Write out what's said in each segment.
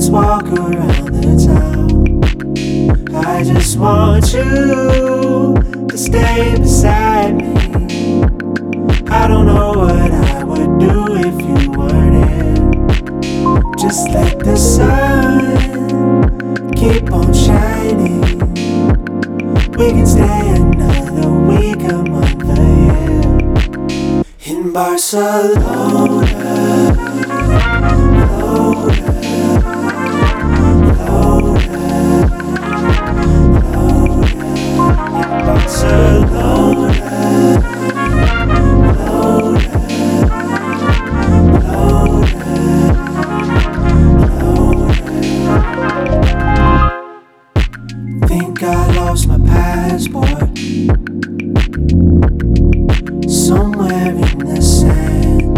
Let's walk around the town. I just want you to stay beside me. I don't know what I would do if you weren't here. Just let the sun keep on shining. We can stay another week, a month, a year in Barcelona. Think I lost my passport somewhere in the sand.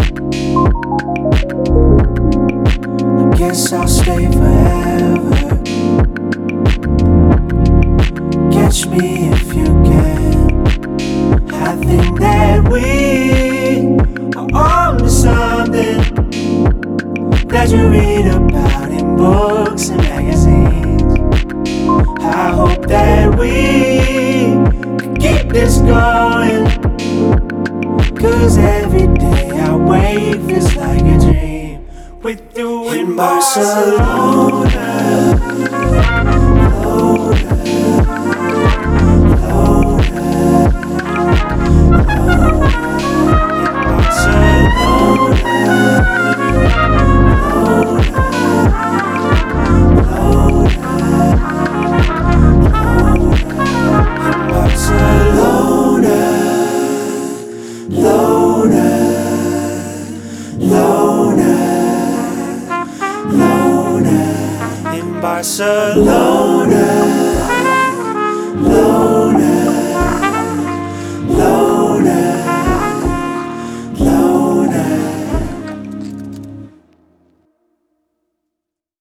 I guess I'll stay forever. Catch me if you can. I think that we are on to something that you read about in books and magazines. I hope that we can keep this going, 'cause every day I wait feels like a dream with you in Barcelona. Barcelona.